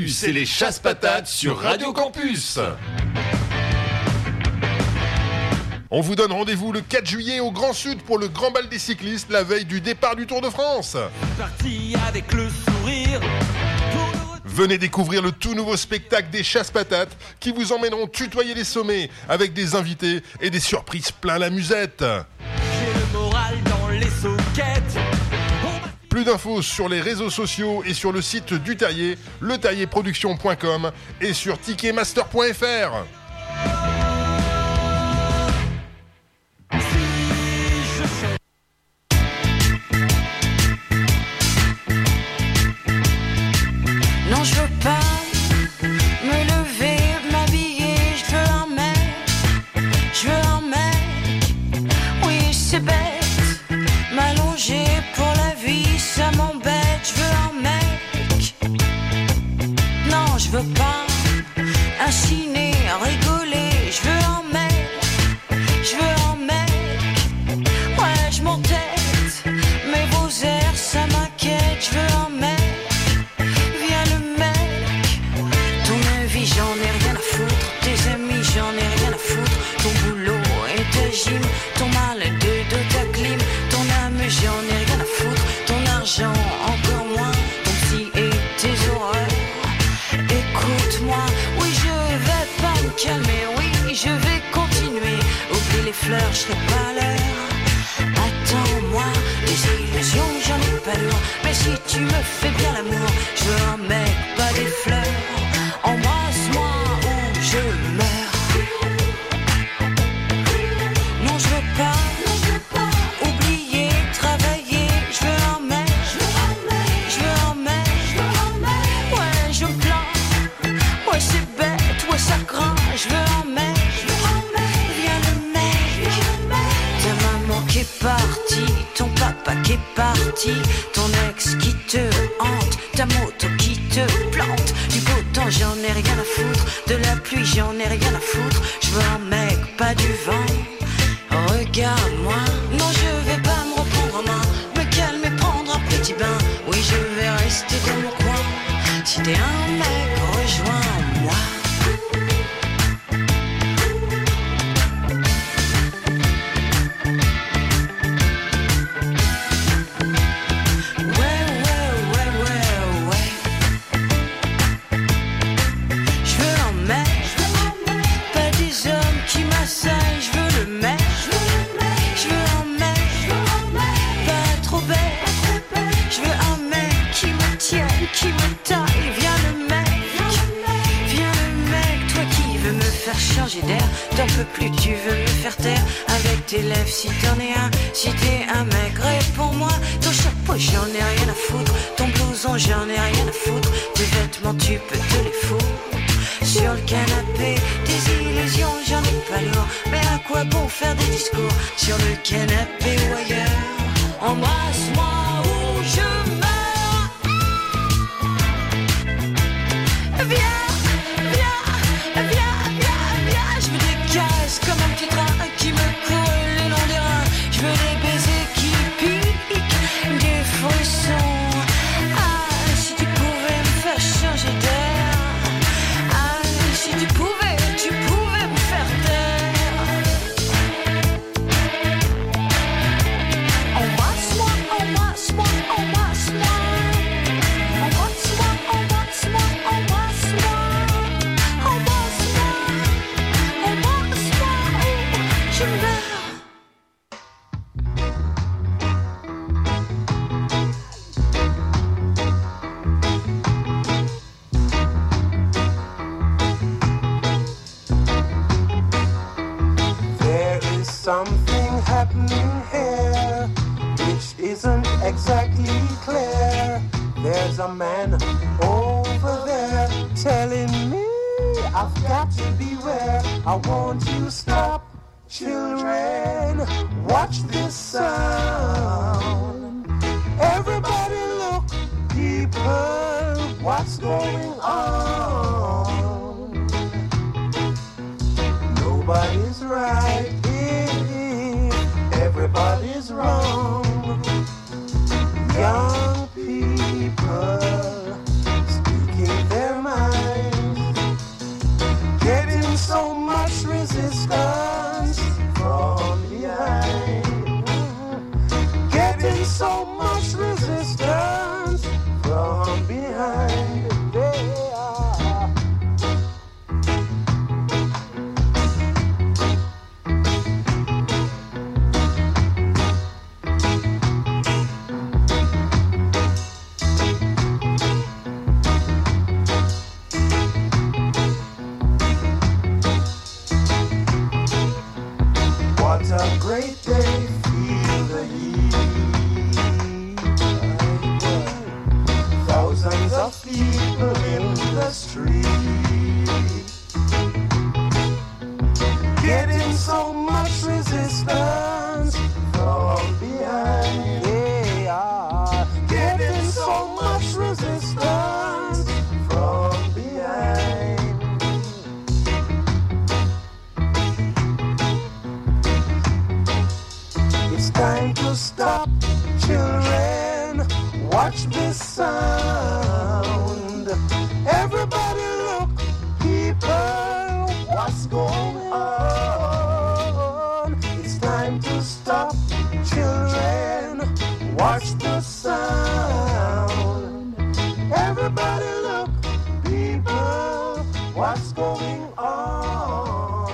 Campus et les chasse-patates sur Radio Campus. On vous donne rendez-vous le 4 juillet au Grand Sud pour le Grand Bal des cyclistes, la veille du départ du Tour de France. Parti avec le sourire. Venez découvrir le tout nouveau spectacle des chasse-patates qui vous emmèneront tutoyer les sommets avec des invités et des surprises plein la musette. J'ai le moral dans les soquettes. Plus d'infos sur les réseaux sociaux et sur le site du Terrier, leterrierproduction.com et sur ticketmaster.fr. Non, je veux pas me lever, m'habiller, je veux un mec, je veux un mec. Oui, c'est bête, m'allonger pour la vie, ça m'embête, je veux un mec. Non, je veux pas un ciné, rigoler, je veux un mec, je veux un mec. Ouais, je m'entête, mais vos airs, ça m'inquiète, je veux un mec. J'en ai rien à foutre, tes amis j'en ai rien à foutre. Ton boulot et ta gym, ton mal de ta clim. Ton âme j'en ai rien à foutre, ton argent encore moins. Ton psy et tes horreurs, écoute-moi. Oui je vais pas me calmer, oui je vais continuer. Oublie les fleurs, je serai pas l'heure. Attends-moi, les illusions j'en ai pas lourd. Mais si tu me fais bien l'amour, je veux un mec, pas des fleurs. Embrasse-moi ou je meurs. Non, je veux pas oublier, travailler. Je veux un mec, je veux un mec. Ouais, je me plains. Ouais, c'est bête, ouais, ça craint. Je veux un mec, viens le mec. Ta maman qui est partie, ton papa qui est parti, ton ex qui te hante, ta moto qui te plante. Du beau temps j'en ai rien à foutre, de la pluie j'en ai rien à foutre. Je veux un mec, pas du vent. Regarde-moi, non je vais pas me reprendre en main, me calmer, prendre un petit bain. Oui je vais rester dans mon coin. Si t'es un mec, rejoins-moi. Je veux le mec, je veux un mec, pas trop bête. Je veux un mec qui me tienne, qui me taille. Viens le mec, toi qui veux me faire changer d'air. T'en peux plus, tu veux me faire taire avec tes lèvres si t'en es un. Si t'es un mec, réponds-moi. Ton chapeau, j'en ai rien à foutre. Ton blouson, j'en ai rien à foutre. Tes vêtements, tu peux te les foutre. Sur le canapé, des illusions, j'en ai pas lourd. Mais à quoi bon faire des discours sur le canapé ou ailleurs? Embrasse-moi ou je meurs. Viens, je veux des caresses comme un petit train qui me court le long des reins. Je veux des baisers qui piquent, des frissons. Ah, si tu pouvais me faire changer d'air. Si tu pouvais me faire taire. Embrasse-moi, embrasse-moi, embrasse-moi. Embrasse-moi, embrasse-moi, embrasse-moi. Embrasse-moi, embrasse-moi, oh, je meurs. Something happening here which isn't exactly clear. There's a man over there telling me I've got to beware. I want you to stop, children, watch this sound. Everybody look, people, what's going on? Nobody's right. Everybody's wrong. Young people speaking their mind. so much resistance from behind. They are. What a great day, feel the heat. Thousands of people in the street, getting so much resistance from behind. They are getting so much resistance from behind. It's time to stop, children. Watch this sound. Everybody look, people, what's going on? It's time to stop, children. Watch the sound. Everybody look, people, what's going on?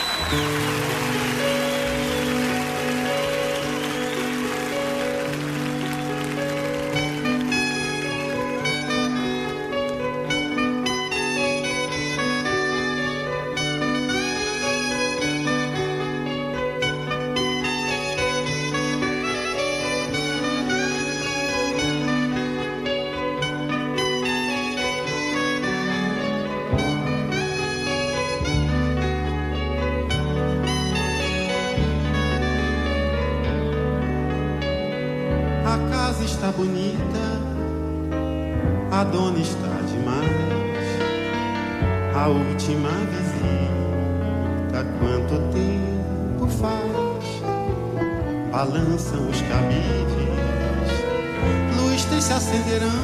A casa está bonita, a dona está demais. A última visita, quanto tempo faz? Balançam os cabides, lustres se acenderão.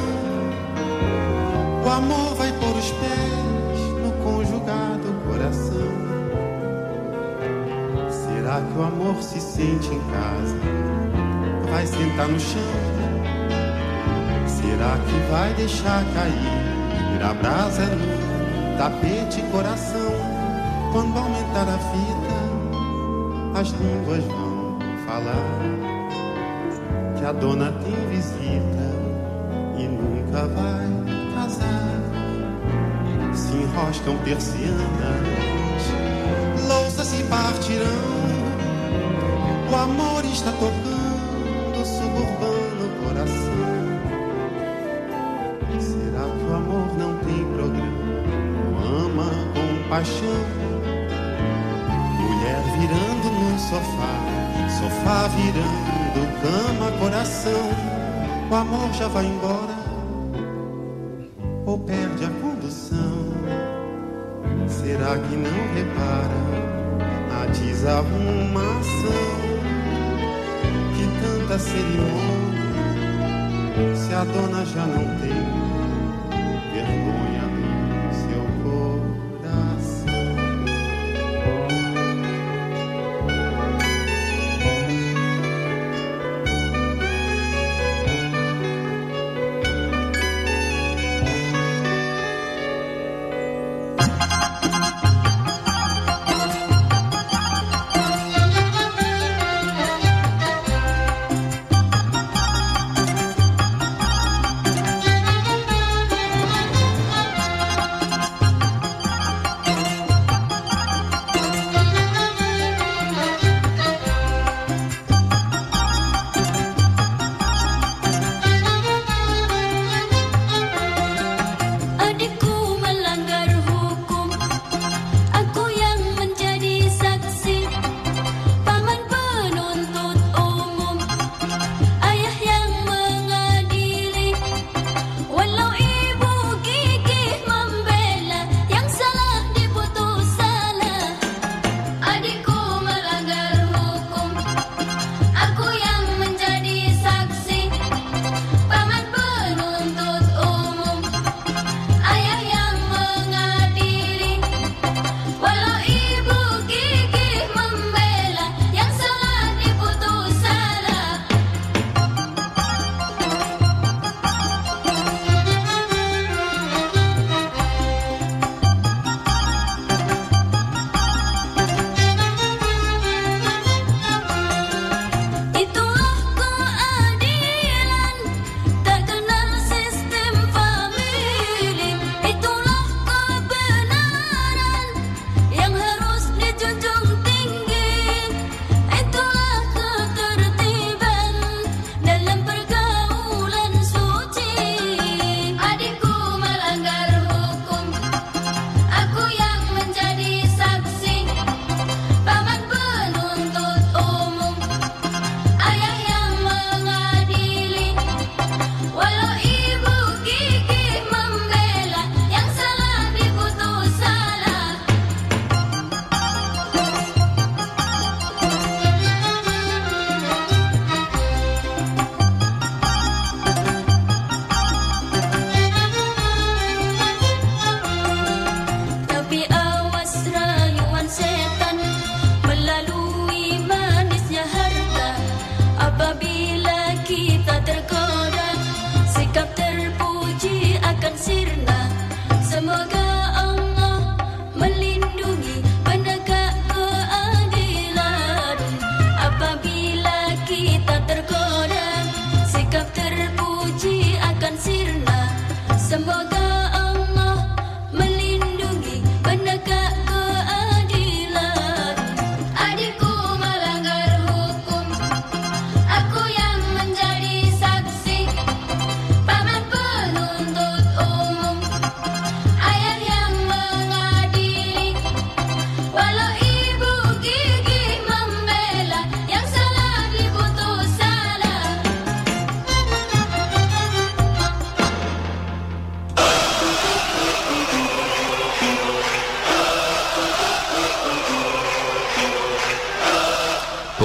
O amor vai pôr os pés no conjugado coração. Será que o amor se sente em casa? Vai sentar no chão? Será que vai deixar cair a brasa no tapete coração? Quando aumentar a fita, as línguas vão falar que a dona tem visita e nunca vai casar. Se enroscam persianas, louças se partirão. O amor está tocando suburbano coração. Será que o amor não tem programa? Ama com paixão. Mulher virando no sofá, sofá virando cama, coração. O amor já vai embora ou perde a condução? Será que não repara a desarrumação? Tanta cerimônia, se a dona já não tem vergonha no seu coração.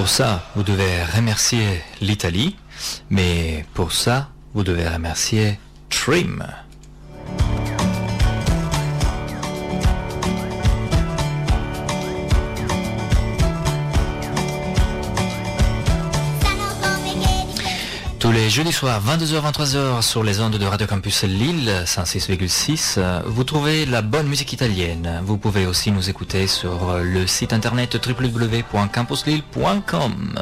Pour ça, vous devez remercier l'Italie, mais pour ça, vous devez remercier Trim. Tous les jeudis soirs, 22h-23h, sur les ondes de Radio Campus Lille, 106,6, vous trouvez la bonne musique italienne. Vous pouvez aussi nous écouter sur le site internet www.campuslille.com.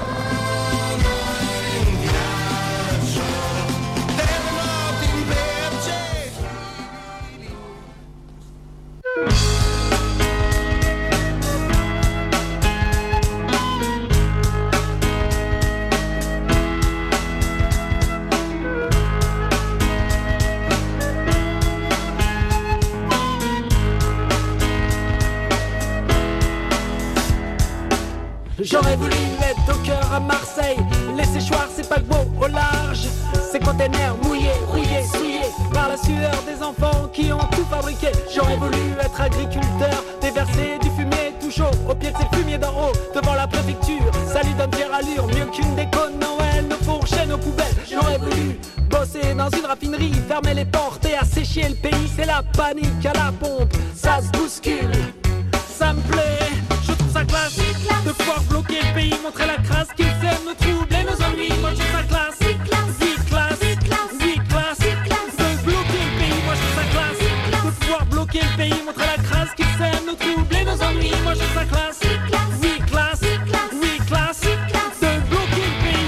J'aurais voulu être docker à Marseille, les séchoirs, ces paquebots au large, ces containers mouillés, rouillés, souillés par la sueur des enfants qui ont tout fabriqué. J'aurais voulu être agriculteur, déverser du fumier tout chaud au pied de ces fumiers d'en haut, devant la préfecture. Salut d'un fière allure, mieux qu'une déco de Noël, nos fourchettes, nos poubelles. J'aurais voulu bosser dans une raffinerie, fermer les portes et assécher le pays. C'est la panique à la pompe, ça se bouscule, ça me plaît. Je trouve ça classe de pouvoir bloquer le pays, montrer la crasse qu'ils aiment, nous troubler nos ennuis. Moi je trouve ça classe, vie classe, vie classe, de bloquer le pays. Moi je trouve ça classe de pouvoir bloquer le pays, montrer la crasse qu'ils aiment, nous troubler nos ennuis. Moi je trouve ça classe, vie classe, de bloquer le pays.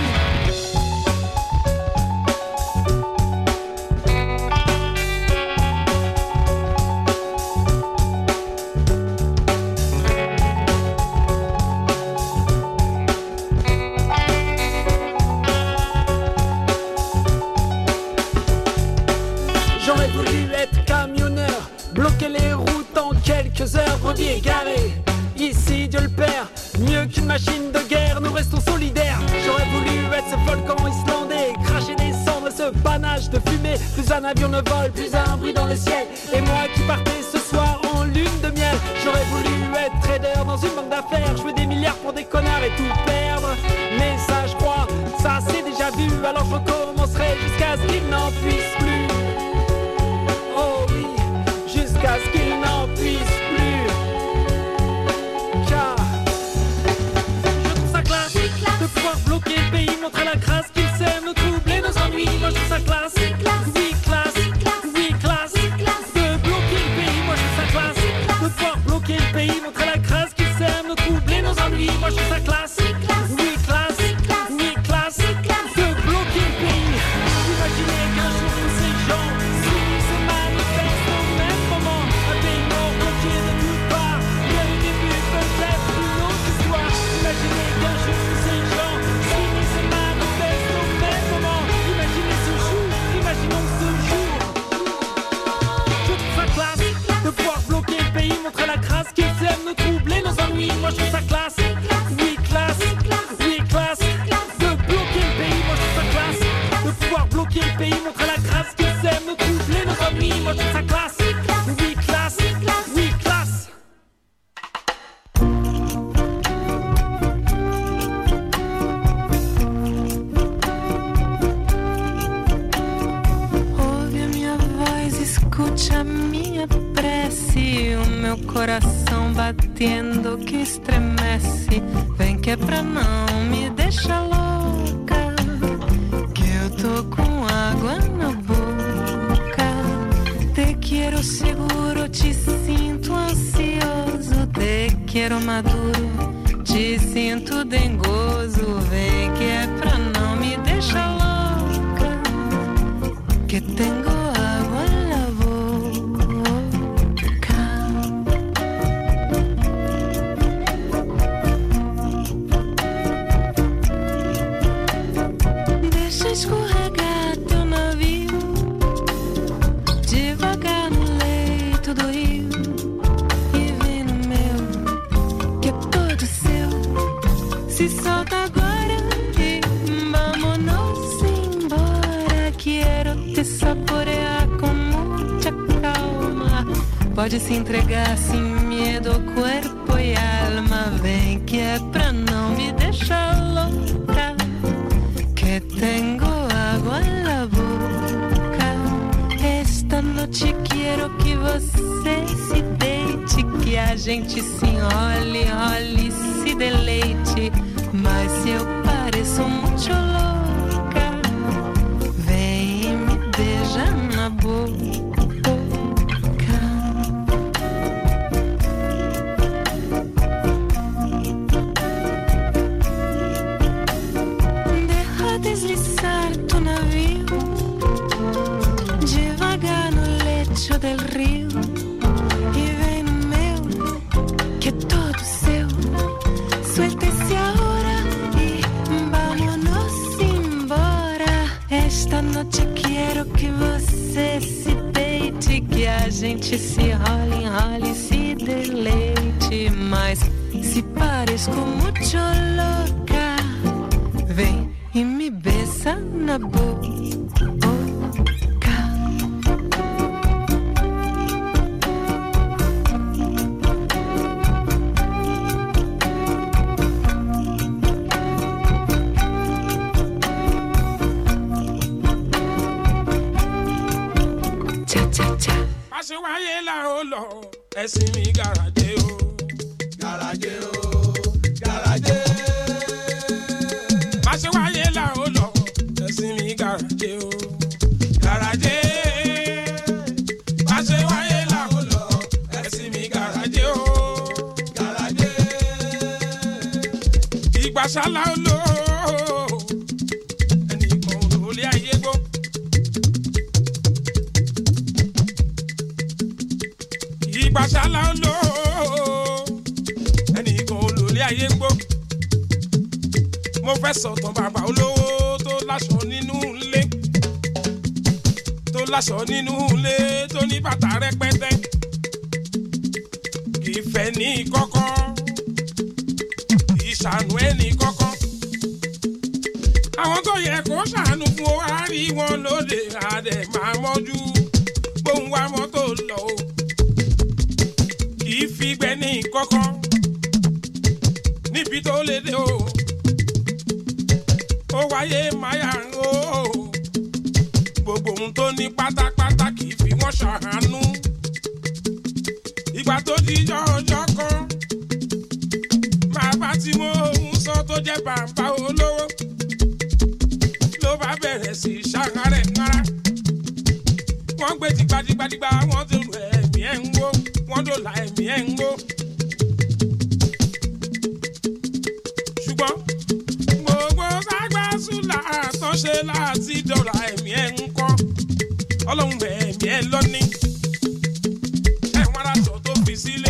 J'aurais voulu être camionneur, bloquer les routes en quelques heures, brebis égarés. Ici Dieu le Père, mieux qu'une machine de guerre, nous restons solidaires. J'aurais voulu être ce volcan islandais, cracher des cendres, ce panache de fumée. Plus un avion ne vole, plus un bruit dans le ciel. Et moi qui partais ce soir en lune de miel. J'aurais voulu être trader dans une banque d'affaires, jouer des milliards pour des connards et tout perdre. Mais ça je crois, ça c'est déjà vu, alors je recommencerai jusqu'à ce qu'il n'en puisse plus. Oh oui, jusqu'à ce qu'il n'en puisse plus. Car je trouve ça classe de pouvoir bloquer le pays, montrer la crasse qu'ils aiment, nous troubler nos ennuis. Moi je trouve ça classe, vie classe, de bloquer le pays. Moi je trouve ça classe de pouvoir bloquer le pays, montrer la crasse qu'ils aiment, nous troubler nos ennuis. Moi je trouve ça classe, vie classe, de bloquer le pays. Imaginez qu'un jour tous ces gens se manifestent au même moment, un pays mort bloqué de toutes parts. Le début peut-être une autre histoire. Imaginez qu'un jour tous ces gens se manifestent au même moment. Imaginez ce jour, imaginons ce jour. Je trouve ça classe de pouvoir bloquer le pays, montrer la crasse qu'ils aiment, nous troubler nos ennuis. Moi je trouve ça classe, oui classe, de bloquer le pays. Moi je trouve ça classe de pouvoir bloquer le pays, montrer la crasse qu'ils aiment, nous troubler nos ennuis. Moi je trouve ça classe, oui classe. Ouve a minha voz, escute a minha prece, o meu coração batendo que estremece. Vem que é pra não me deixar louca, que eu tô com água na boca. Te quero seguro, te sinto ansioso, te quero maduro, te sinto dengoso. Vem que é pra não me deixar louca, que tengo água na boca. Deixa escorregar teu navio devagar no leito do rio e vem no meu, que é todo seu. Se solta agora e vámonos embora. Quero te saborear com muita calma. Pode se entregar sem medo, corpo e alma. Vem que é pra não me deixar que tengo agua en la boca. Esta noite quero que você se deite, que a gente se enrole, enrole, se deleite. Mas se eu pareço muito louca, vem e me beija na boca. Deslizar tu navio devagar no lecho del rio e vem no meu, que é todo seu. Suelte-se agora e vámonos embora. Esta noite quero que você se deite, que a gente se enrole, enrole, se deleite. Mas se parezco muito louca, vem e me beija na boca. Tcha tcha tcha. Pàṣẹ wáyé là ó lọ, ẹ̀sìn mi gàràjé o. Gàràjé o, gàràjé. Pàṣẹ wáyé là ó lọ, ẹ̀sìn mi gàràjé o. Gàràjé. Pàṣẹ wáyé là ó lọ, ẹ̀sìn mi gàràjé o. Gàràjé. Ìgbàsálà ó lọ, ẹnìkan ò lè ayé gbó. Ìgbàsálà ó lọ, ẹnìkan ò lè ayé gbó. Mo fẹ́ sọ̀tàn bàbá olówó tó láṣọ nínú ilé, tó láṣọ nínú ilé, tó ní bàtà rẹpẹtẹ. Kì í fẹ́ ní kọ́kọ́, kì í ṣàánú ẹni kọ́kọ́. Àwọn tó yẹ kó ṣàánú fún wa rí wọn lóde àdẹ̀ máa mọ́jú bóun wá mọ́tò lọ o. Kì í fi gbẹ́ ní kọ́kọ́ níbi tó lédè o. Ó wáyé máyà ń o, gbogbo ohun tó ní pátápátá kì í fi wọ́n ṣàánú. Ìgbà tó di ọjọ́ kan, bàbá tí mo ń sọ tó jẹ́ bàbá olówó ló bá bẹ̀rẹ̀ sí ṣàárẹ̀ ńlára. Wọ́n gbé dìgbàdìgbàdìgbà, wọ́n tó lu ẹ̀mí ẹ̀ ń wó, wọ́n tó la ẹ̀mí ẹ̀ ń wó. Ṣùgbọ́n gbogbo ságbásùlà tó ṣe láti dọ̀la ẹ̀mí ẹ̀ ń kọ́. Ọlọ́run ẹ̀mí ẹ̀ lọ́ní. Ẹ̀wọ̀n aṣọ tó fi sílé,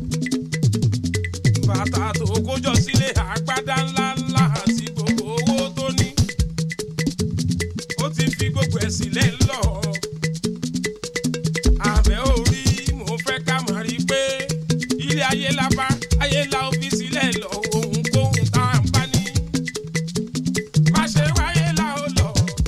bàtà tó kójọ sílé, àgbádá ńláńlá àti gbogbo owó tó ní. Ó ti fi gbogbo ẹ̀ sílẹ̀ lọ. Àbẹ̀ orí mo fẹ́ ká máa rí pé ilé ayé la bá, ayé la ó fi sílẹ̀ lọ. Ohunkóhun tá a bá ní. Bá ṣe wáyé la ó lọ,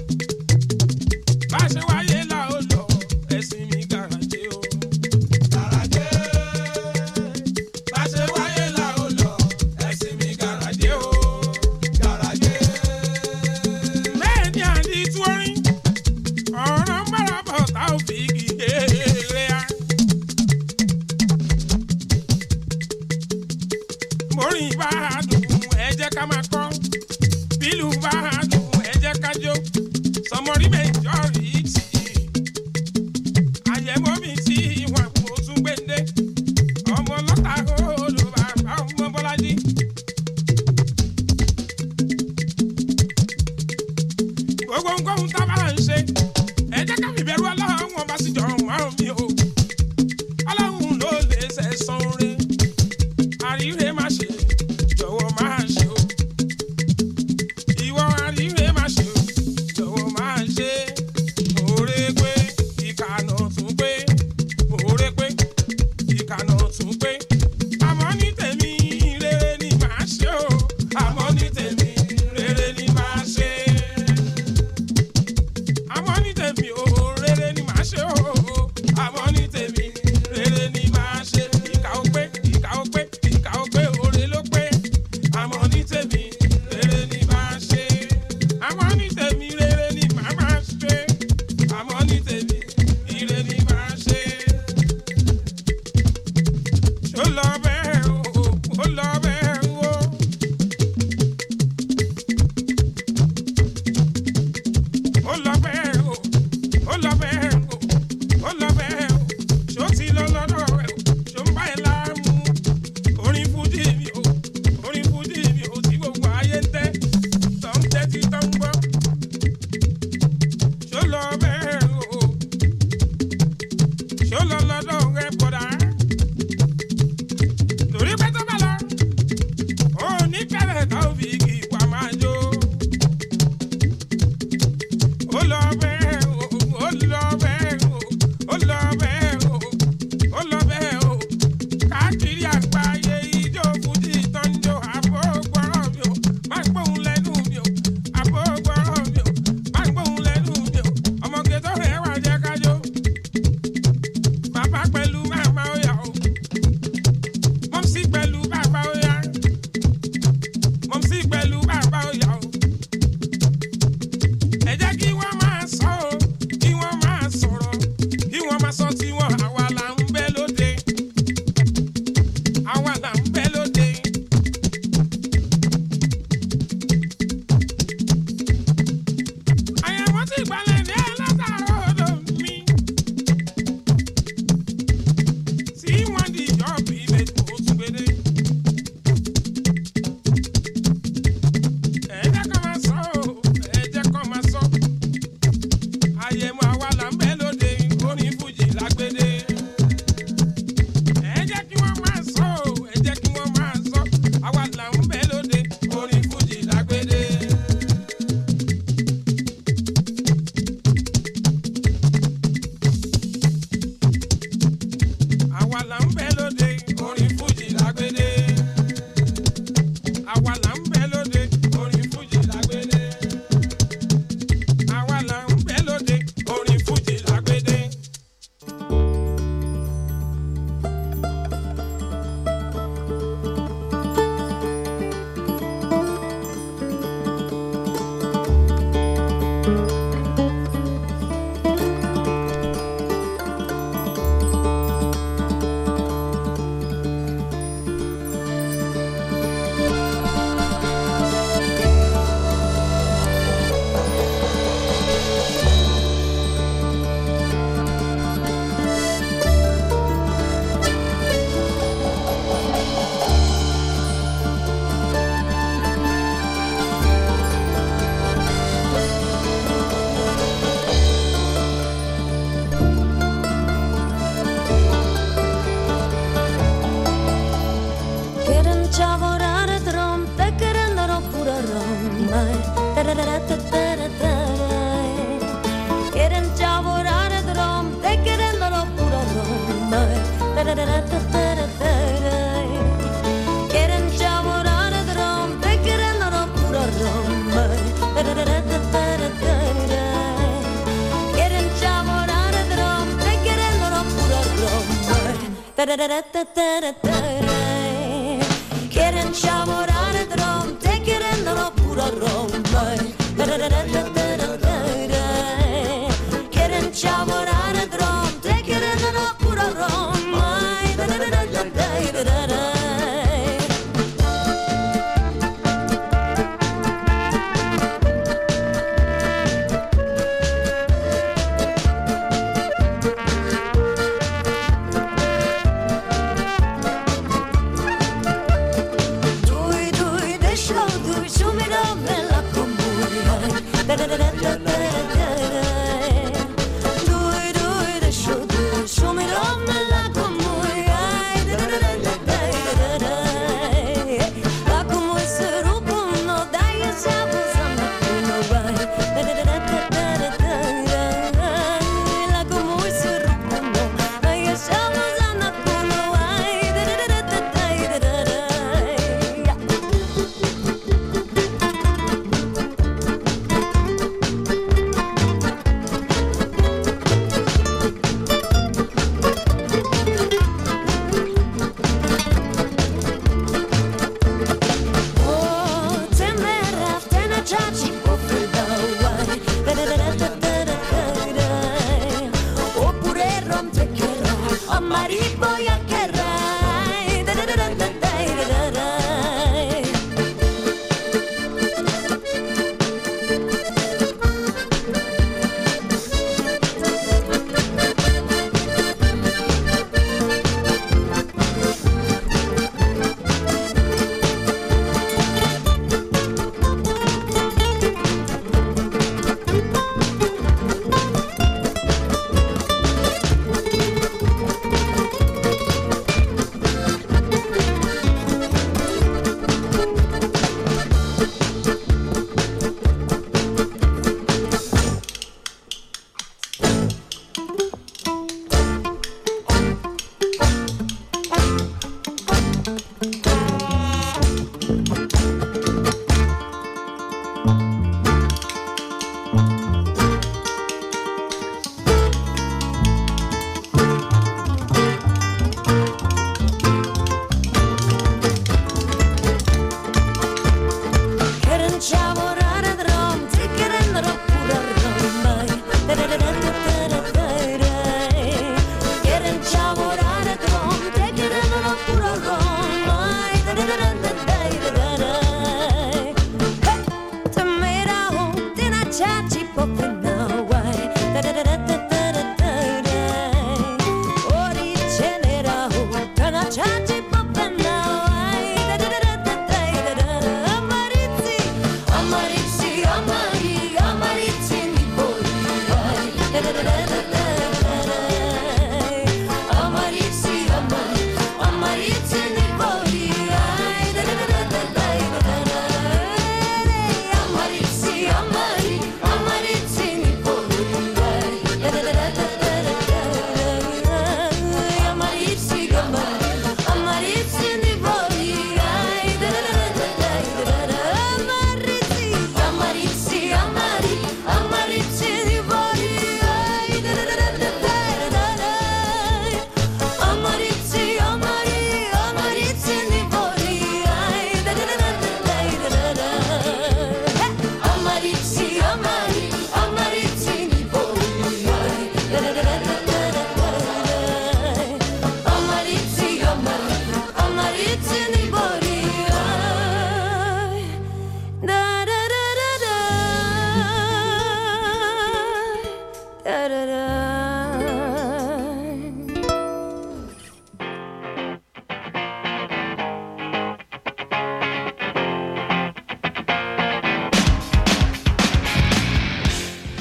bá ṣe wáyé la ó lọ, ẹ̀sìn mi gàràjé o. Gàràjé. Bá ṣe wáyé la ó lọ, ẹ̀sìn mi gàràjé o. Gàràjé. Bẹ́ẹ̀ ni àdí tú orin, ọ̀rọ̀ márabọ̀ tá ò fi gègé a. Borin bá a dùn, ẹ jẹ́ ká máa kọ́. Bílù bá a dùn, ẹ jẹ́ ká jó. Sọmọrí majority. Àyẹ̀mọ́ mi tí wọ́n kò tún gbéńdé. Ọmọ lọ́ta olú bàbá ọmọ Bọ́lájí. Gbogbo nǹkan tá a bá ń ṣe, ẹ jẹ́ ká fìbẹ̀rù Ọlọ́run wọn bá sì jọ wọ́n mi o. Ọlọ́run ló lè ṣẹ̀san oore. Àríre má ṣe, jọ̀wọ́ máa ṣe o. Ìwọ àríre má ṣe o, jọ̀wọ́ máa ṣe. Oore pé, ìkànnà tún pé. Oore pé, ìkànnà tún pé. Àmọ́ ní tèmi rere ni màá ṣe o. Àmọ́ ní tèmi rere ni màá ṣe. Àmọ́ ní tèmi o rere ni màá ṣe o. Àmọ́ ní sì gbalẹ̀ ní ẹlẹ́tàrọ̀ odò mi. tí wọ́n di ìjọba ilé tó tún gbédé. ẹ jẹ́ kó máa sọ ọ́ ẹ jẹ́ kó máa sọ. àyẹ̀mọ́ àwa là ń bẹ́ lóde orin fújì lágbédé. ẹ jẹ́ kí wọ́n máa sọ ọ́ ẹ jẹ́ kí wọ́n máa sọ. àwa là ń bẹ́ lóde orin fújì lágbédé. àwa là ń bẹ́ lóde orin fújì lágbédé. àwa là ń bẹ́ lóde orin fújì lágbédé. àwa là ń bẹ́ lóde orin fújì lágbédé. Quieren chavorar a Trump, te quieren dar pura Roma. Quieren chavorar a Trump, te quieren dar pura Roma. Quieren chavorar a Trump, te quieren dar pura Roma. Quieren chavorar a Trump, te quieren dar pura Roma. Quieren chavorar a Trump, te quieren dar pura Roma. Quieren chavorar a Trump, te quieren dar pura Roma. Dui, deixa dui, sumira bella comunia. Dui, deixa dui, sumira bella comunia. La como se rupo no dai se abusando no vai. La como se rupo no dai se abusando no vai. Oppure rompecherò a maripoia che rai.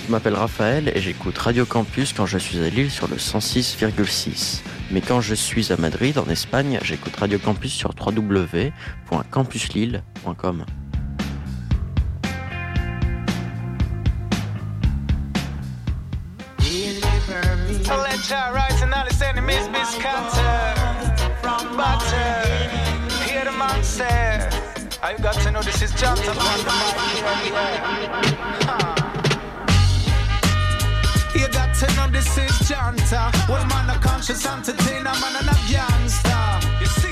Je m'appelle Raphaël et j'écoute Radio Campus quand je suis à Lille sur le 106,6. Mais quand je suis à Madrid, en Espagne, j'écoute Radio Campus sur www.campuslille.com. I got to know this is Johnson on the mic. You got to know this is Janta. Well, man, a conscious entertainer, man, and a gangster. You see,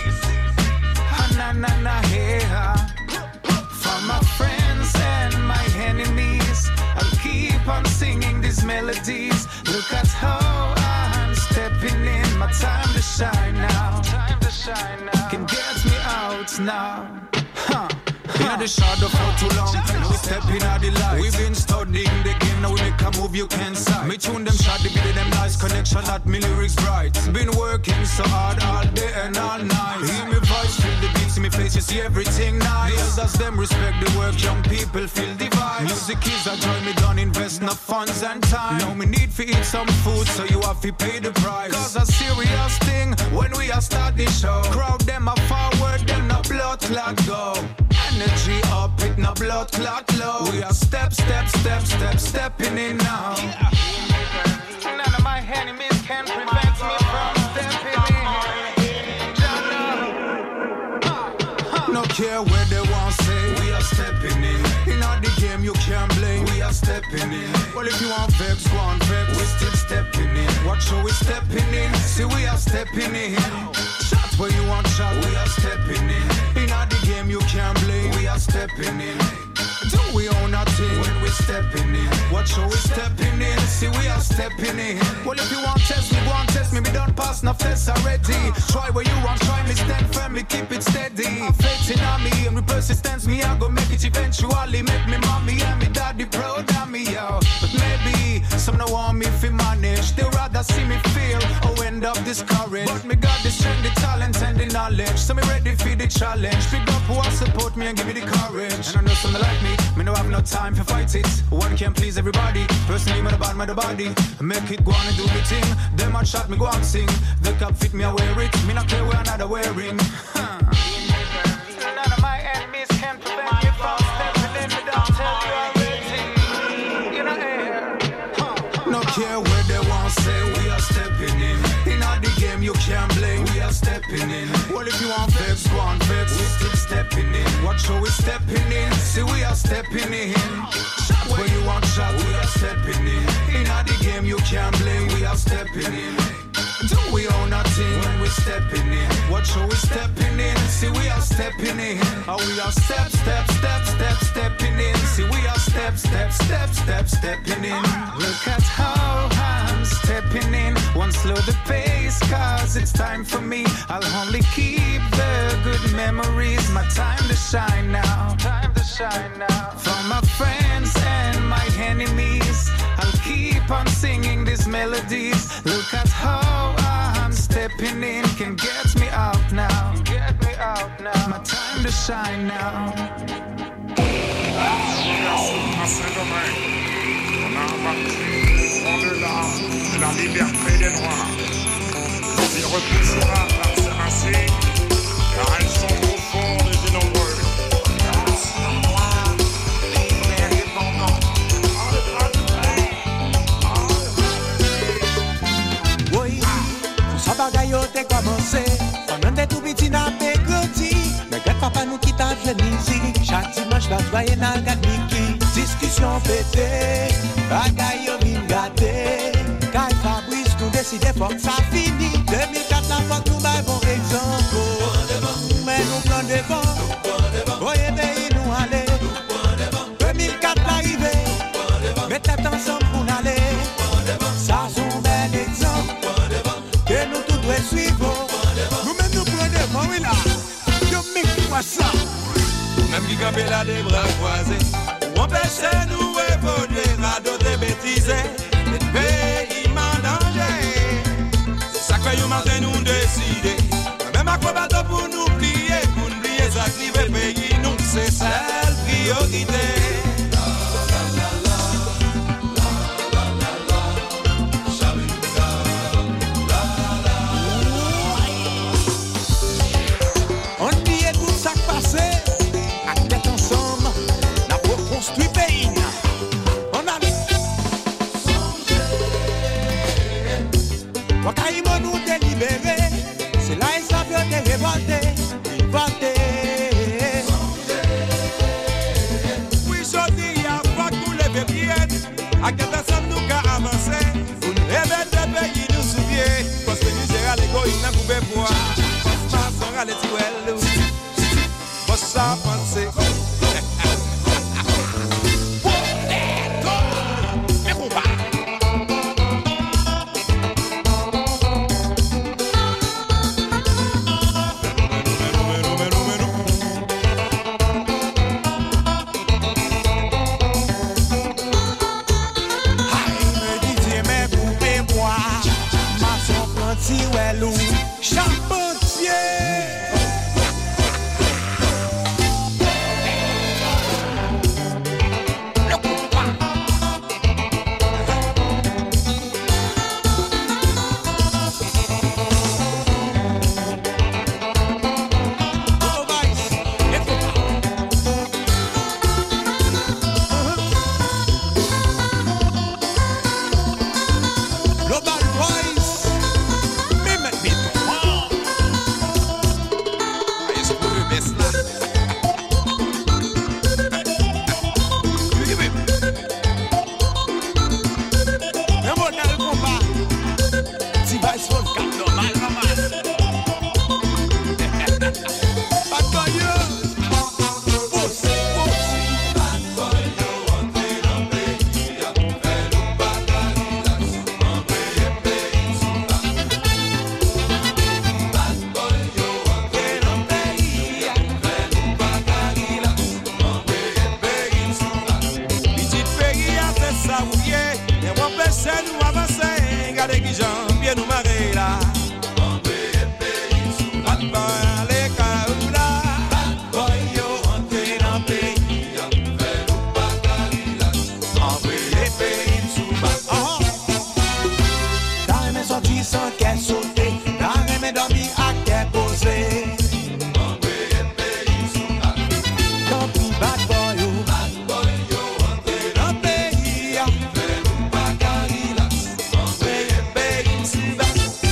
na here. For my friends and my enemies, I'll keep on singing these melodies. Look at how I'm stepping in. My time to shine now. Time to shine now. Can get me out now. In the shadow for too long, now we step in the light. We've been studying the game, now we make a move you can't sight. Me tune them shot, give them nice connection, not me lyrics bright. Been working so hard all day and all night. Hear me voice, feel the beats in me face, you see everything nice. The elders them respect the work, young people feel the vibe. Music is a joy, me don't invest enough funds and time. Now me need to eat some food, so you have to pay the price. Cause a serious thing, when we are start the show. Crowd them a forward, them no blood clot go. Energy up, it no blood clot low. We are stepping in now. None of my enemies can prevent me from stepping in. No care where they want say, we are stepping in. In all the game you can't blame, we are stepping in. Well, if you want vex, go on vex, we still stepping in. Watch how we stepping in, see we are stepping in. Shot where you want shot, we are stepping in. In all the game you can't blame, we are stepping in. Do we own our thing when we stepping in? Watch how we stepping in, see we are stepping in. Well, if you want test me, go on test me, we don't pass enough tests already. Try where you want, try me, stand firmly, keep it steady. Faith in me, and with persistence, me, I go make it eventually. Make me mommy and me daddy proud of me, yo. But maybe some don't want me if manage. They rather see me fail or end up discouraged. But me got the strength, the talent and the knowledge. So me ready for the challenge. Pick up who I support me and give me the courage. And I know some like me no have no time for fight it. One can't please everybody. Personally, me the bad, me the body. Make it go on and do me thing. Them a shot me go and sing. The cap fit me, I wear it. Me not care where another wearing. None of my enemies can prevent me from stepping in. Me don't tell you already. You know, no care where they want say, we are stepping in. In all the game you can't blame, we are stepping in. Well, if you want vex, go on vex, we still stepping in. Watch how we stepping in, see we are stepping in. Shot where you want shot, we are stepping in. In all the game you can't blame, we are stepping in. Do we own our thing when we stepping in? Watch how we stepping in, see we are stepping in. How we are stepping in. See we are stepping in. Look at how I'm stepping in. One slow the pace, cause it's time for me. I'll only keep the good memories. My time to shine now. Time to shine now. For my friends and my enemies, I'll keep on singing these melodies. Look at how I'm stepping in. Can get me out now. Get me out now. My time to shine now. La liberté des Noirs. Il repoussera par ses racines, car elles sont profondes et nombreuses. Oui, son bagay yo te commencé. Pendant des tout petits n'a pas grandi. Mais quand papa nous quitte à Venise, chaque dimanche la joie n'a pas Mickey. Discussion pété, bagay yo vin gâté. Quand Fabrice nous décide faut que ça finit. 2004 la faut nous bail bon exemple. Mais nous prend devant. Voyez pays nous aller. 2004 l'arrivée. Mettez ensemble pour aller. Ça c'est un bel exemple. Que nous tous devons suivre. Nous-mêmes nous prenons devant, oui là. Yo mec quoi ça. Même qui campe là des bras croisés. On empêche nous évoluer à d'autres bêtises. Le pays m'en danger. C'est ça que nous matin nous décider. Même à quoi bateau pour nous plier, ça active le pays, nous c'est celle priorité. que nous marrer là. Bad boy, allez, Kaoula. Bad boy, yo, rentré dans le pays. Fait nous pas carrilas. Envoyez pays sous bas. T'as aimé sortir sans qu'elle sauter. T'as aimé dormir à qu'elle poser. Envoyez pays sous bas. Tant pis, bad boy, yo. Bad boy, yo, rentré dans le pays. Fait nous pas carrilas. Envoyez pays sous bas.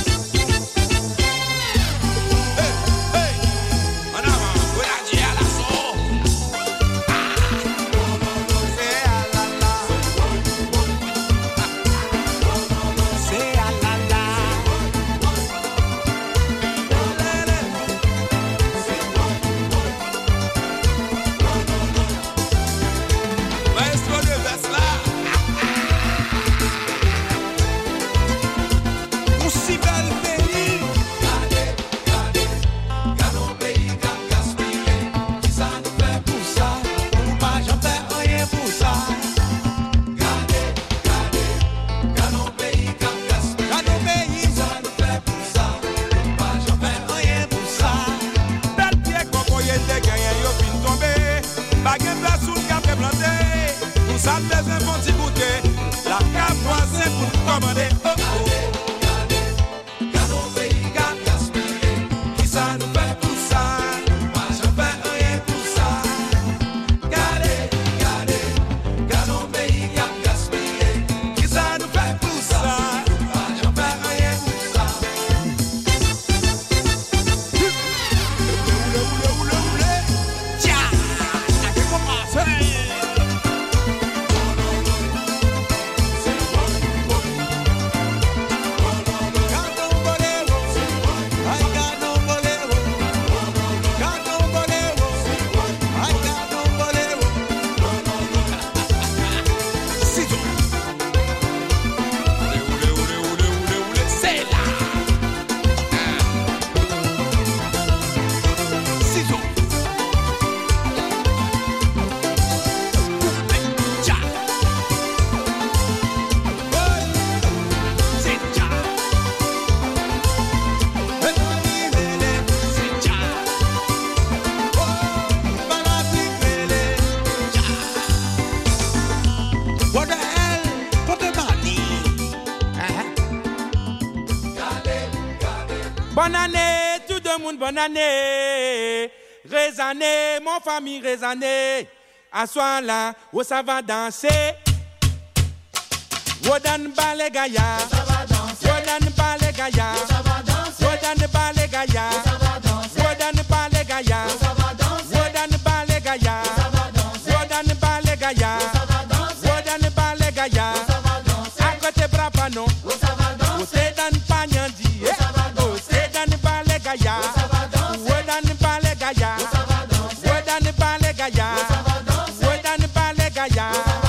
Bonne année, tout le monde, bonne année. Résané, mon famille, résané. À soir là, où ça va danser. Wodan Balegaya. Wodan Balegaya. Wodan Balegaya. Wodan Balegaya. Wodan Balegaya. Wodan Balegaya. Wodan Balegaya. À côté Brapano. Você dan Panyandi. Você dan Balegaya. Wodan Balegaya. Wodan Balegaya. Wodan Balegaya.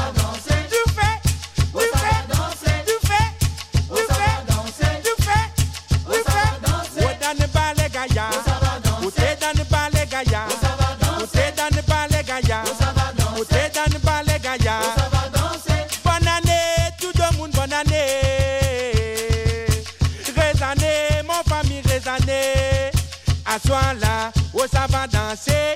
Bonne année, tout le monde, bonne année. Résané, mon famille, résané. À soir là, où ça va danser.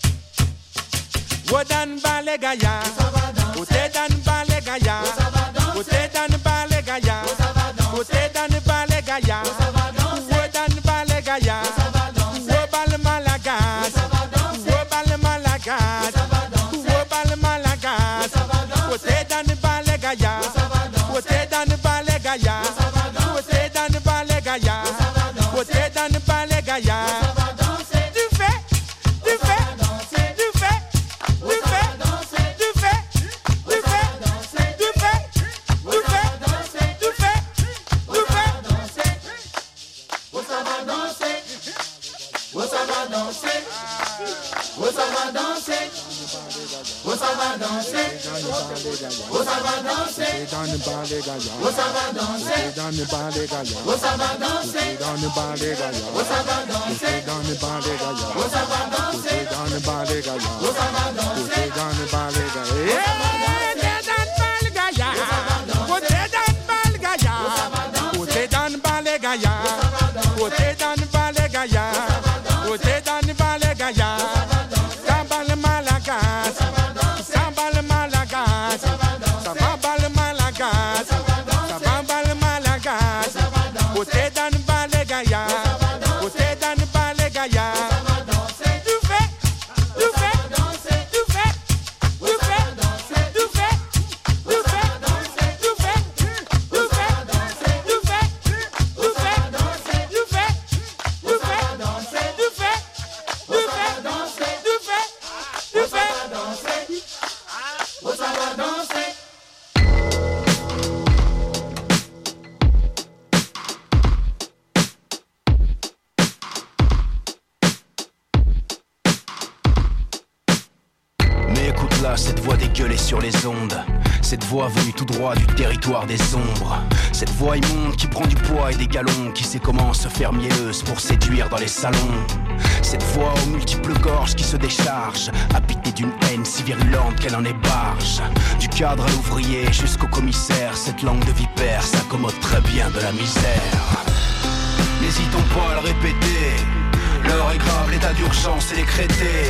Wodan Balegaya. Wodan Balegaya. Wodan Balegaya. Wodan Balegaya. Wodan Balegaya. Wobal Malagas. Wobal Malagas. Wobal Malagas. Wodan Balegaya. Wodan Balegaya. Wodan Balegaya. Wodan Balegaya. Du fait, du fait, du fait, du fait, du fait, du fait, du fait, du fait, du fait, du fait. Où ça va danser? Où ça va danser? Où ça va danser? Où ça va danser? Où ça va danser? Où ça va danser? Où ça va danser? Où ça va danser? Où ça va danser? Où ça va danser? sur les ondes. Cette voix venue tout droit du territoire des ombres. Cette voix immonde qui prend du poids et des galons, qui sait comment se faire mielleuse pour séduire dans les salons. Cette voix aux multiples gorges qui se décharge, habitée d'une haine si virulente qu'elle en est barge. Du cadre à l'ouvrier jusqu'au commissaire, cette langue de vipère s'accommode très bien de la misère. N'hésitons pas à le répéter, l'heure est grave, l'état d'urgence est décrété.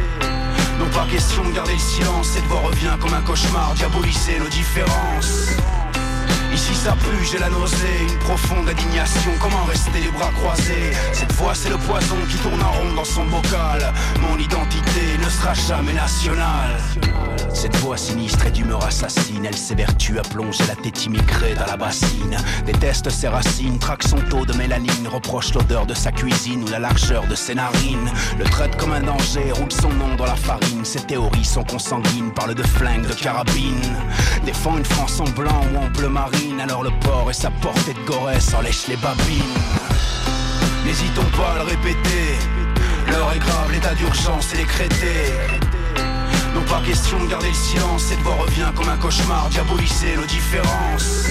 Non pas question de garder le silence, cette voix revient comme un cauchemar, diaboliser nos différences. Ici ça pue, j'ai la nausée, une profonde indignation, comment rester les bras croisés. Cette voix c'est le poison qui tourne en rond dans son bocal. Mon identité ne sera jamais nationale. Cette voix sinistre est d'humeur assassine, elle s'évertue à plonger la tête immigrée dans la bassine. Déteste ses racines, traque son taux de mélanine, reproche l'odeur de sa cuisine ou la largeur de ses narines. Le traite comme un danger, roule son nom dans la farine. Ses théories sont consanguines, parle de flingues, de carabines. Défend une France en blanc ou en bleu marine, alors le port et sa portée de Gorès en lèche les babines. N'hésitons pas à le répéter, l'heure est grave, l'état d'urgence est décrété. Non pas question de garder le silence, cette voix revient comme un cauchemar, diaboliser nos différences.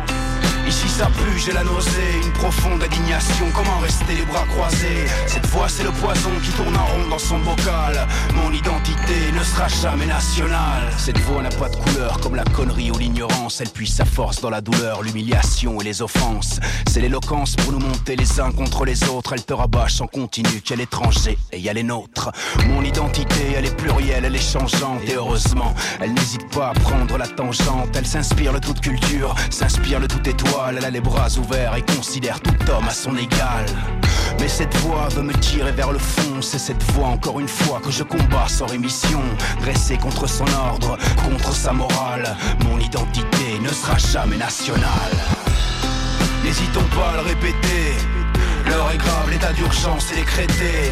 Ici ça pue, j'ai la nausée, une profonde indignation, comment rester les bras croisés. Cette voix c'est le poison qui tourne en rond dans son bocal. Mon identité ne sera jamais nationale. Cette voix n'a pas de couleur comme la connerie ou l'ignorance. Elle puise sa force dans la douleur, l'humiliation et les offenses. C'est l'éloquence pour nous monter les uns contre les autres. Elle te rabâche en continu qu'il y a l'étranger et il y a les nôtres. Mon identité elle est plurielle, elle est changeante. Et heureusement, elle n'hésite pas à prendre la tangente. Elle s'inspire de toute culture, s'inspire de toute étoile. Elle a les bras ouverts et considère tout homme à son égal. Mais cette voix veut me tirer vers le fond. C'est cette voix encore une fois que je combats sans rémission. Dressé contre son ordre, contre sa morale. Mon identité ne sera jamais nationale. N'hésitons pas à le répéter, l'heure est grave, l'état d'urgence est décrété.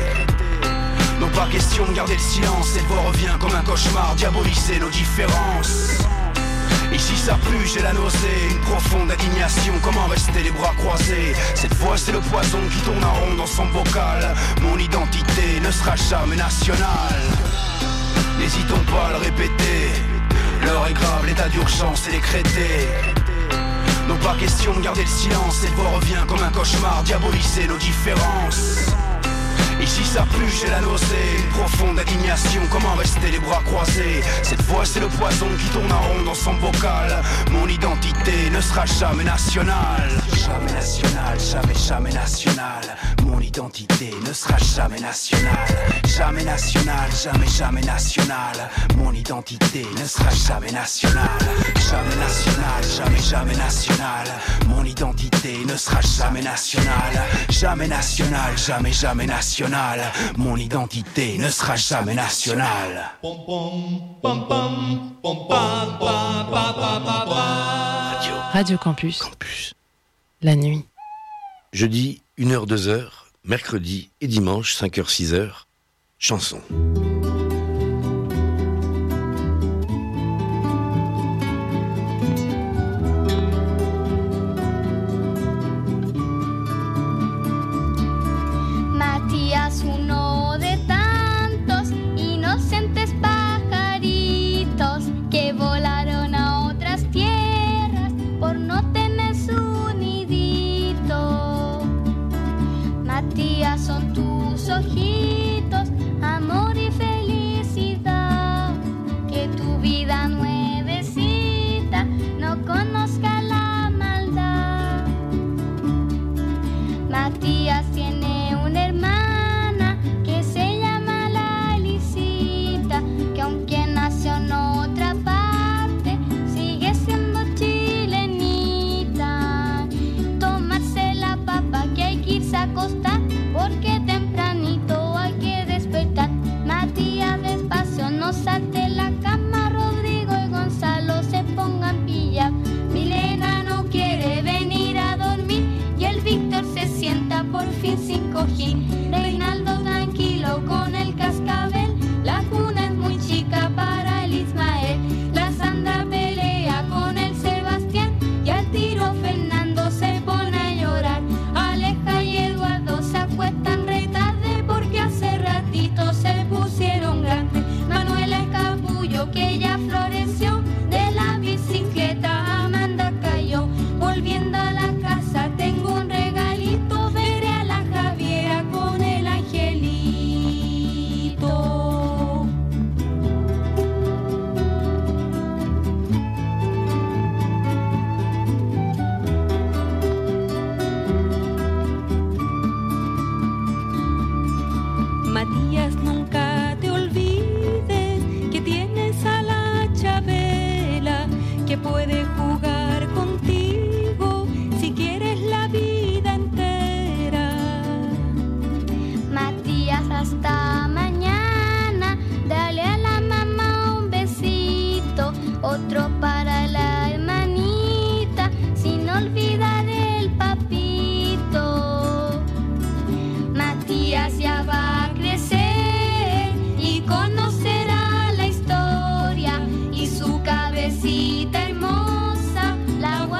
Non pas question de garder le silence, cette voix revient comme un cauchemar, diaboliser nos différences. Ici ça pue, j'ai la nausée, une profonde indignation, comment rester les bras croisés. Cette voix c'est le poison qui tourne en rond dans son bocal. Mon identité ne sera jamais nationale. N'hésitons pas à le répéter, l'heure est grave, l'état d'urgence est décrété. Non pas question de garder le silence, cette voix revient comme un cauchemar, diaboliser nos différences. Ici ça pue, j'ai la nausée, une profonde indignation, comment rester les bras croisés. Cette voix c'est le poison qui tourne en rond dans son bocal. Mon identité ne sera jamais nationale. Jamais nationale, jamais, jamais nationale. Mon identité ne sera jamais nationale. Jamais nationale, jamais, jamais nationale. Mon identité ne sera jamais nationale. Jamais nationale, jamais, jamais nationale. Mon identité ne sera jamais nationale. Jamais nationale, jamais, jamais nationale. Mon identité ne sera jamais nationale. Radio Campus. La nuit. Jeudi, 1h, 2h, mercredi et dimanche, 5h, 6h, chanson. Matías, uno de tantos inocentes pajaritos que volaron a otras tierras por no tener su nidito. Matías, son tus ojitos, amor y felicidad.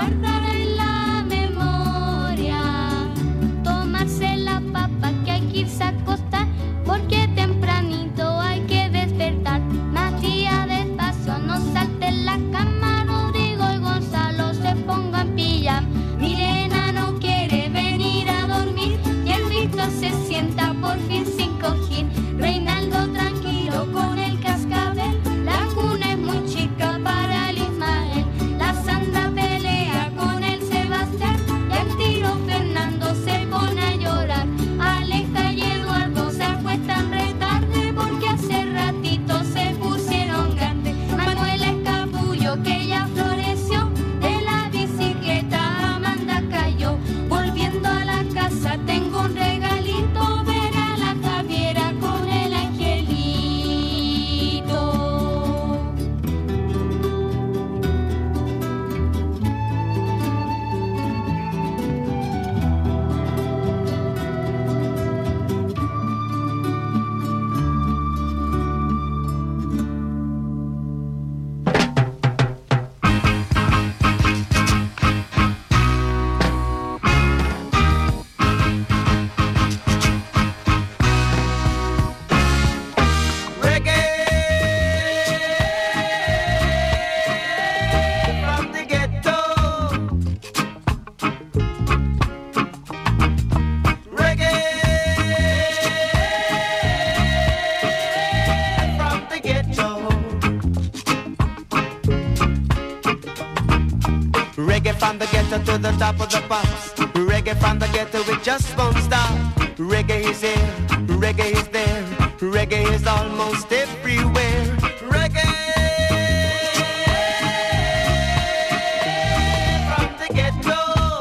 guardar en la memoria. Tomarse la papa que hay que irse a acostar, porque tempranito hay que despertar. Matías despacio, no salte en la cama. Rodrigo y Gonzalo se pongan pijama. Milena no quiere venir a dormir y el Víctor se sienta por fin sin cojín. Reinaldo tranquilo con el cascabel, la cuna es muy chica para el Ismael. La Sandra pelea con el Sebastián y al tiro Fernando se pone a llorar. Aleja y Eduardo se acuestan re tarde porque hace ratito se pusieron grandes. Manuela Escapullo que ya floreció, de la bicicleta Amanda cayó. Volviendo a la casa tengo un regalito, ver a la Javiera con el angelito. From the ghetto, reggae from the ghetto, reggae from the ghetto to the top of the pops. Reggae from the ghetto, it just won't stop. Reggae is here, reggae is there, reggae is almost everywhere. Reggae from the ghetto,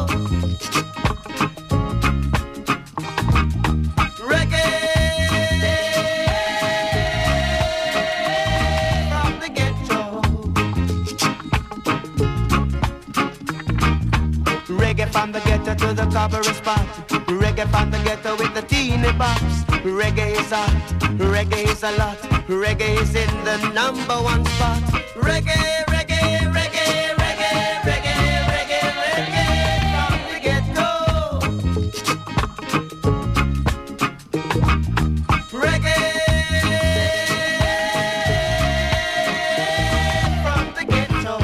reggae from the ghetto, reggae from the ghetto to the cover spot. Reggae from the ghetto with the teeny bops. Reggae is hot, reggae is a lot. Reggae is in the #1 spot. Reggae, reggae, reggae, reggae, reggae, reggae, reggae from the ghetto. Reggae from the ghetto.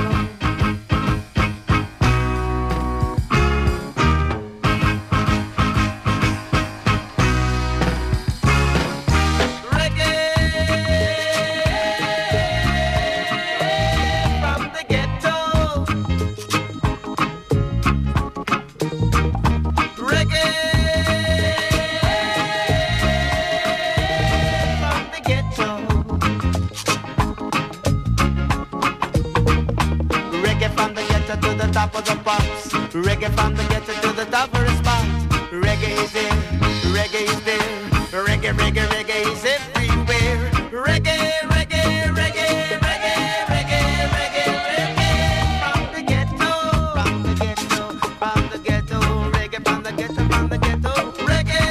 To the top of the pops, reggae from the ghetto to the top of the spot. Reggae is there, reggae is there, reggae, reggae, reggae is everywhere. Reggae, reggae, reggae, reggae, reggae, reggae, reggae from the ghetto, from the ghetto, from the ghetto, reggae from the ghetto, from the ghetto, reggae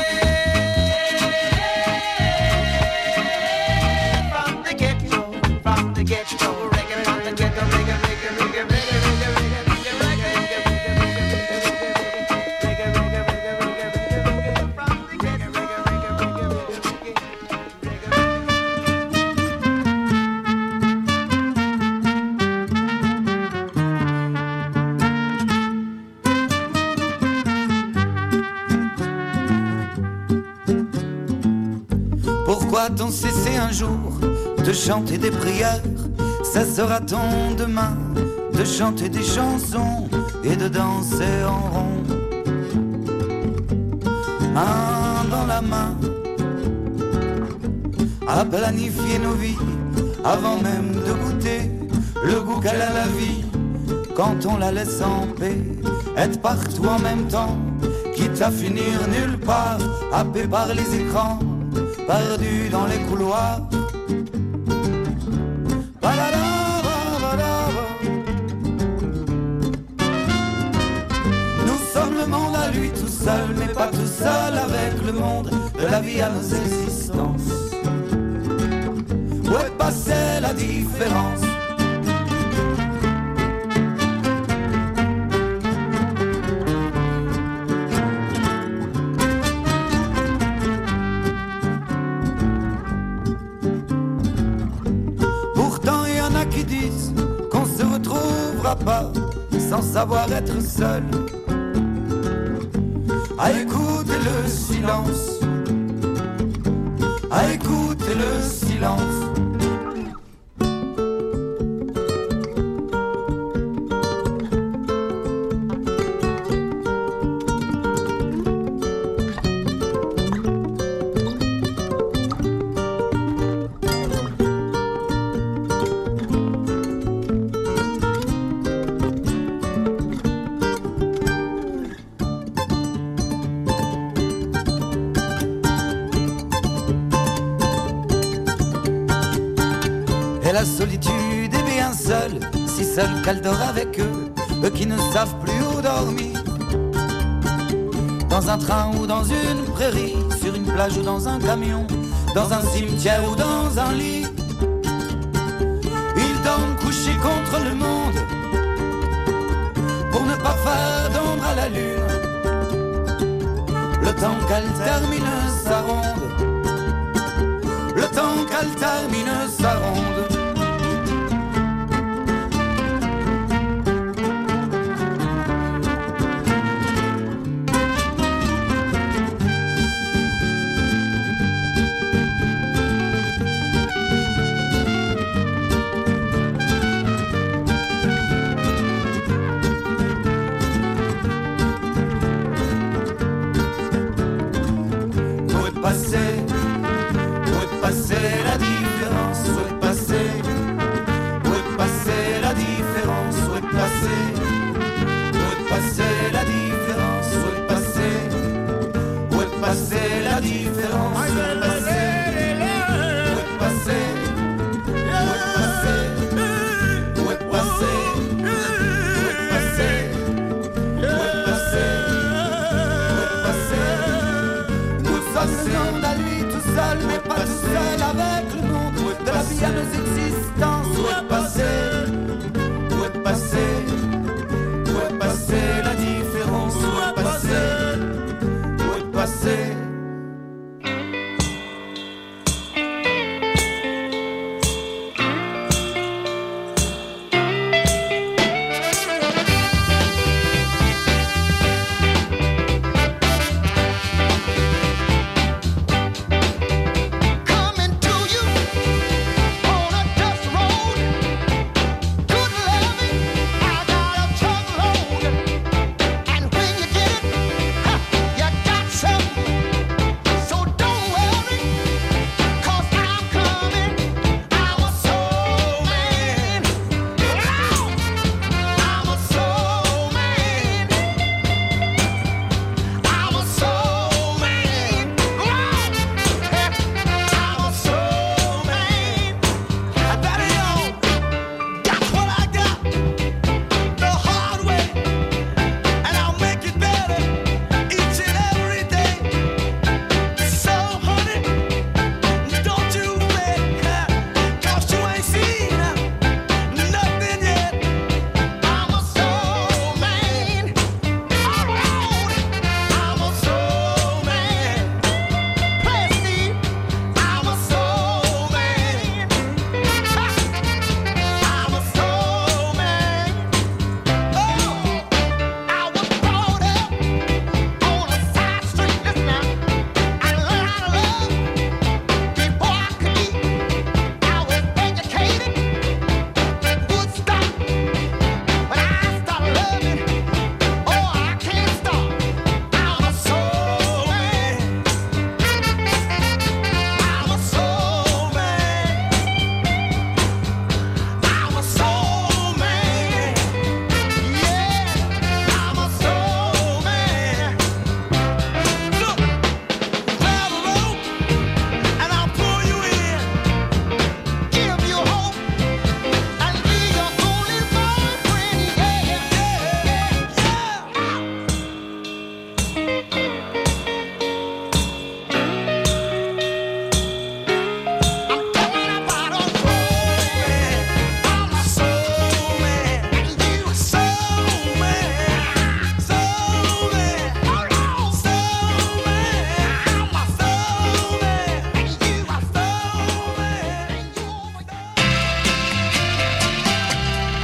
from the ghetto, from the ghetto, reggae from the ghetto, reggae, reggae, reggae, reggae. Pourquoi t'ont cessé un jour de chanter des prières? Ça sera ton demain de chanter des chansons et de danser en rond, main dans la main, à planifier nos vies avant même de goûter le goût qu'elle a la vie quand on la laisse en paix. Être partout en même temps, quitte à finir nulle part, happé par les écrans, perdu dans les couloirs. Nous sommes le monde à lui tout seul, mais pas tout seul avec le monde de la vie à nos existences. Où est passée la différence? va pas sans savoir être seul. À écouter le silence, à écouter le silence. La solitude est bien seule, si seule qu'elle dort avec eux, eux qui ne savent plus où dormir. Dans un train ou dans une prairie, sur une plage ou dans un camion, dans un cimetière ou dans un lit. Ils dorment couchés contre le monde, pour ne pas faire d'ombre à la lune. Le temps qu'elle termine sa ronde, le temps qu'elle termine sa ronde.